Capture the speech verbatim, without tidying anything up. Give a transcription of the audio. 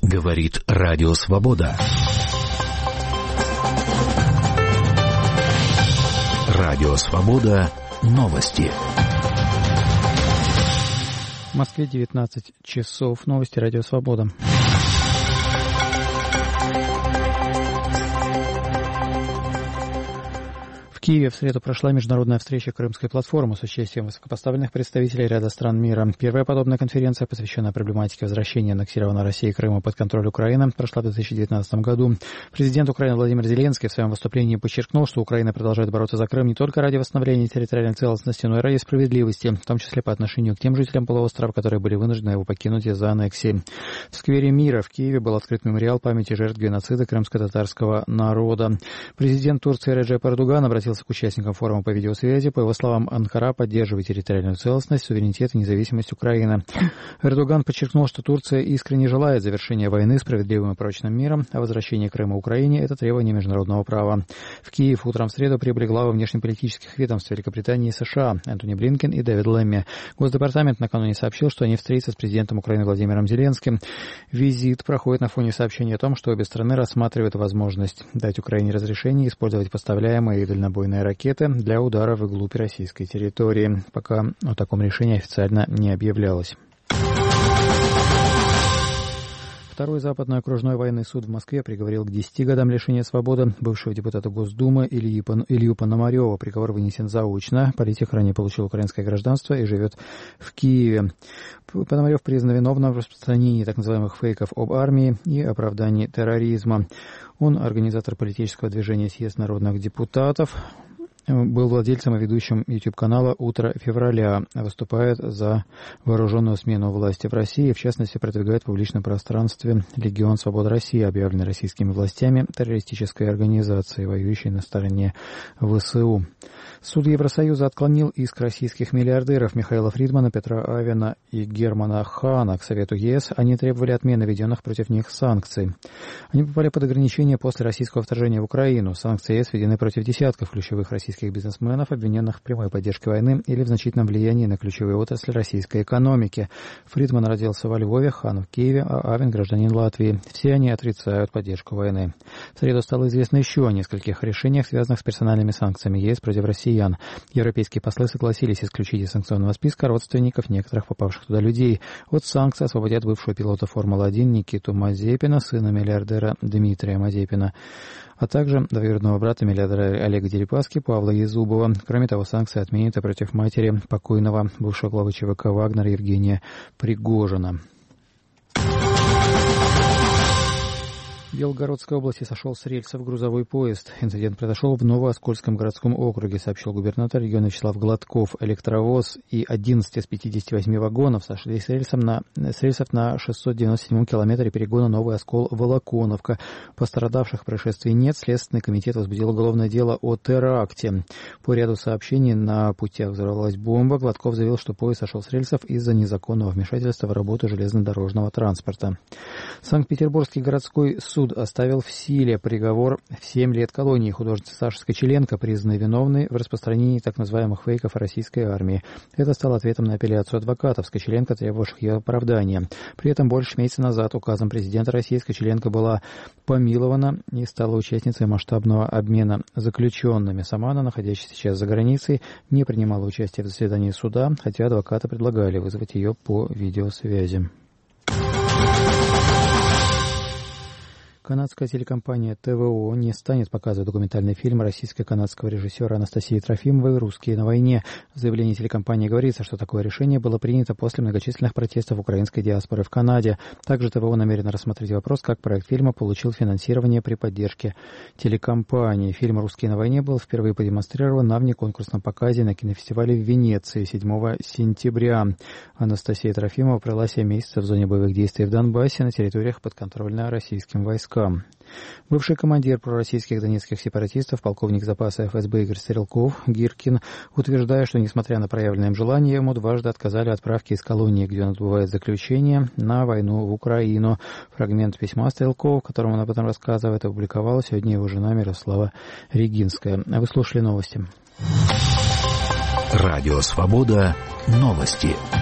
Говорит Радио Свобода. Радио Свобода. Новости. В Москве девятнадцать часов. Новости Радио Свобода. В Киеве в среду прошла международная встреча Крымской платформы с участием высокопоставленных представителей ряда стран мира. Первая подобная конференция, посвященная проблематике возвращения аннексированной Россией Крыма под контроль Украины, прошла в две тысячи девятнадцатом году. Президент Украины Владимир Зеленский в своем выступлении подчеркнул, что Украина продолжает бороться за Крым не только ради восстановления территориальной целостности, но и ради справедливости, в том числе по отношению к тем жителям полуострова, которые были вынуждены его покинуть из-за аннексии. В сквере Мира в Киеве был открыт мемориал памяти жертв геноцида крымско-татарского народа. Президент Турции Реджеп Эрдоган обратился к участникам форума по видеосвязи. По его словам, Анкара поддерживает территориальную целостность, суверенитет и независимость Украины. Эрдоган подчеркнул, что Турция искренне желает завершения войны справедливым и прочным миром, а возвращение Крыма Украине – это требование международного права. В Киев утром в среду прибыли главы внешнеполитических ведомств Великобритании и США Энтони Блинкен и Дэвид Лэмми. Госдепартамент накануне сообщил, что они встретятся с президентом Украины Владимиром Зеленским. Визит проходит на фоне сообщения о том, что обе страны рассматривают возможность дать Украине разрешение использовать поставляемые дальнобойные ракеты для удара вглубь российской территории. Пока о таком решении официально не объявлялось. Второй Западный окружной военный суд в Москве приговорил к десяти годам лишения свободы бывшего депутата Госдумы Илью, Пон... Илью Пономарева. Приговор вынесен заочно. Политик ранее получил украинское гражданство и живет в Киеве. Пономарев признан виновным в распространении так называемых фейков об армии и оправдании терроризма. Он организатор политического движения «Съезд народных депутатов». Был владельцем и ведущим YouTube-канала «Утро февраля». Выступает за вооруженную смену власти в России. В частности, продвигает в публичном пространстве «Легион Свободы России», объявленный российскими властями террористической организацией, воюющей на стороне ВСУ. Суд Евросоюза отклонил иск российских миллиардеров Михаила Фридмана, Петра Авена и Германа Хана к Совету ЕС. Они требовали отмены введенных против них санкций. Они попали под ограничения после российского вторжения в Украину. Санкции ЕС введены против десятков ключевых российских бизнесменов, обвиненных в прямой поддержке войны или в значительном влиянии на ключевые отрасли российской экономики. Фридман родился во Львове, Хан в Киеве, а Авен – гражданин Латвии. Все они отрицают поддержку войны. В среду стало известно еще о нескольких решениях, связанных с персональными санкциями ЕС против россиян. Европейские послы согласились исключить из санкционного списка родственников некоторых попавших туда людей. От санкций освободят бывшего пилота Формулы один Никиту Мазепина, сына миллиардера Дмитрия Мазепина, а также двоюродного брата миллиардера Олега Дерипаски Павла Езубова. Кроме того, санкции отменены против матери покойного бывшего главы ЧВК «Вагнер» Евгения Пригожина. В Белгородской области сошел с рельсов грузовой поезд. Инцидент произошел в Новооскольском городском округе, сообщил губернатор региона Вячеслав Гладков. Электровоз и одиннадцать из пятидесяти восьми вагонов сошли с, рельсом на, с рельсов на шестьсот девяносто седьмом километре перегона Новый Оскол-Волоконовка. Пострадавших в происшествии нет. Следственный комитет возбудил уголовное дело о теракте. По ряду сообщений на путях взорвалась бомба. Гладков заявил, что поезд сошел с рельсов из-за незаконного вмешательства в работу железнодорожного транспорта. Санкт-Петербургский городской суд Суд оставил в силе приговор в семь лет колонии художницы Саши Скочеленко, признанной виновной в распространении так называемых фейков о российской армии. Это стало ответом на апелляцию адвокатов Скочеленко, требовавших ее оправдания. При этом больше месяца назад указом президента России Скочеленко была помилована и стала участницей масштабного обмена заключенными. Сама она, находящаяся сейчас за границей, не принимала участия в заседании суда, хотя адвокаты предлагали вызвать ее по видеосвязи. Канадская телекомпания ТВО не станет показывать документальный фильм российско-канадского режиссера Анастасии Трофимовой «Русские на войне». В заявлении телекомпании говорится, что такое решение было принято после многочисленных протестов украинской диаспоры в Канаде. Также ТВО намерено рассмотреть вопрос, как проект фильма получил финансирование при поддержке телекомпании. Фильм «Русские на войне» был впервые продемонстрирован на внеконкурсном показе на кинофестивале в Венеции седьмого сентября. Анастасия Трофимова провела семь месяцев в зоне боевых действий в Донбассе на территориях подконтрольной российским войскам. Бывший командир пророссийских донецких сепаратистов, полковник запаса эф эс бэ Игорь Стрелков, Гиркин, утверждая, что, несмотря на проявленное им желание, ему дважды отказали отправки из колонии, где он отбывает заключение, на войну в Украину. Фрагмент письма Стрелкова, в котором он об этом рассказывает, опубликовала сегодня его жена Мирослава Регинская. Вы слушали новости. Радио «Свобода». Новости.